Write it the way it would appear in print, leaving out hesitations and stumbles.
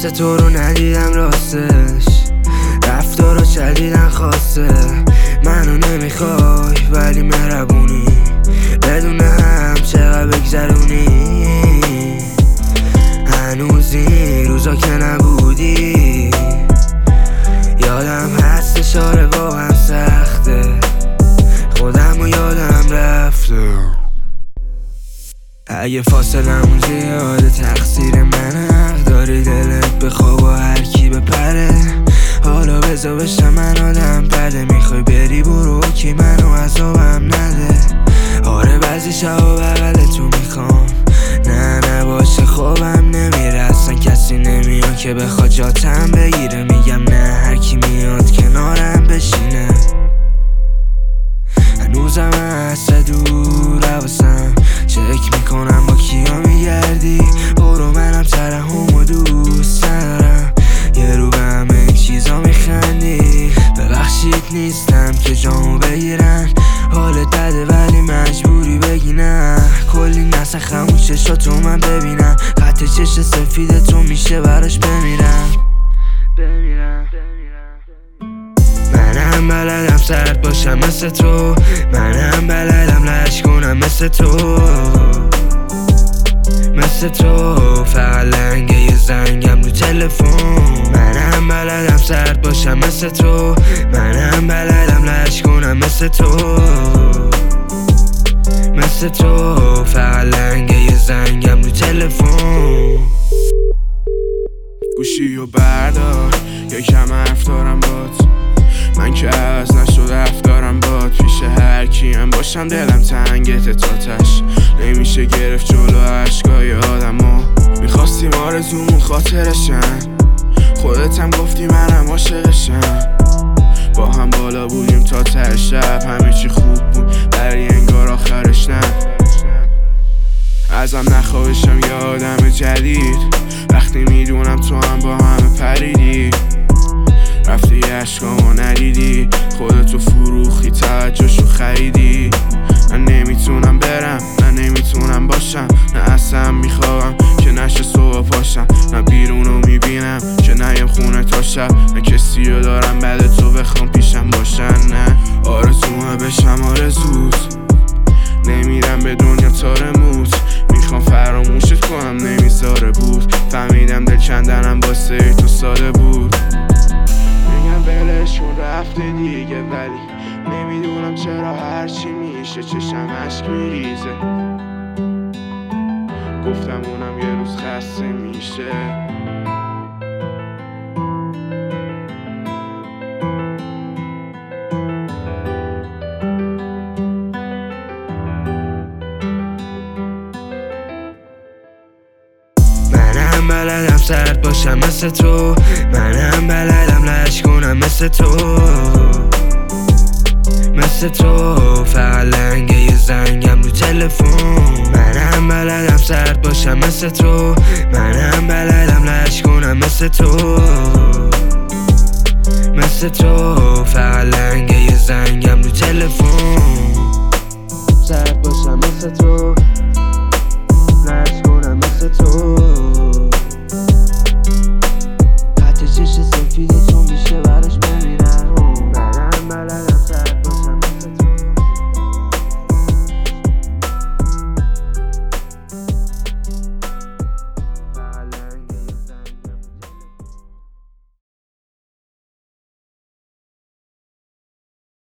مثل تو رو ندیدم راستش، رفتارا شدیدن خواسته. منو نمیخوای ولی مهربونی، بدون هم چقدر بگذرونی. هنوز این روزا که نبودی یادم هستش، آره واقعا سخته، خودم و یادم رفته. اگه فاصلمون زیاده تقصیر منه، حق داری دلت بخواب و هر کی بپره. حالا بذار بشم من آدم بده، میخوای بری برو کی منو عذابم نده. آره بعضی شبا بغلتو میخوام، نه نباشه خوابم نمیره، اصلا کسی نمیاد که بخواد جاتم بگیره. میگم نه هر کی میاد کنارم بشینه. هنوزم هست دور حواسم، چک میکنم با کیا میگردی. برو منم ترحم و دوست ندارم، یه رو به همه چیزا میخندی. ببخشید نیستم که جامو بگیرن، حالت بده ولی مجبوری بگی نه. کلی نسخ خمون چشاتو من ببینم، خط چش سفید تو میشه براش بمیرم. منم بلدم سرد باشم مثل تو، منم بلدم لش کنم مثل تو. مثل تو فقط لنگه یه زنگم رو تلفن. منم بلدم سرد باشم مثل تو، منم بلدم لش کنم مثل تو. مثل تو فقط لنگه یه زنگم رو تلفن. گوشی و بردار یکم حرف دارم بات، من که از نشد رفتارم باد. پیش هر کیم باشم دلم تنگت تاتش نمیشه گرفت جلو عشقای آدمو. میخواستیم آرزومون خاطرشن، خودت هم گفتی منم عاشقشم. با هم بالا بودیم تا ته شب، همه چی خوب بود ولی انگار آخرش نه. ازم نخواهشم یه آدم جدید، وقتی میدونم تو هم با همه پریدی. رفتی عشقامو ندیدی، خودتو فروختی توجهشو خریدی. من نمیتونم برم، نه نمیتونم باشم، نه اصلا میخوام که نشه صبح پاشم. نه بیرونو میبینم که نیم خونه تا شب، نه کسی رو دارم بعد تو بخوام پیشم باشن. نه آرزومه بشم آرزوت، نمیرم به دنیا تا رموت. میخوام فراموشت کنم نمیذاره بود، فهمیدم دل کندنم واسه تو ساده بود. میگم ولشون رفته دیگه، ولی نمیدونم چرا هرچی میشه چشم عشق میریزه. گفتم اونم یه روز خسته میشه. منم بلدم سرد باشم مثل تو، منم بلدم لش کنم مثل تو. مثل تو فقط لنگه یه زنگم رو تلفن. منم بلدم سرد باشم مثل تو، منم بلدم لش کنم مثل تو. مثل تو فقط لنگه یه زنگم رو تلفن. سرد باشم مثل تو، لش کنم مثل تو.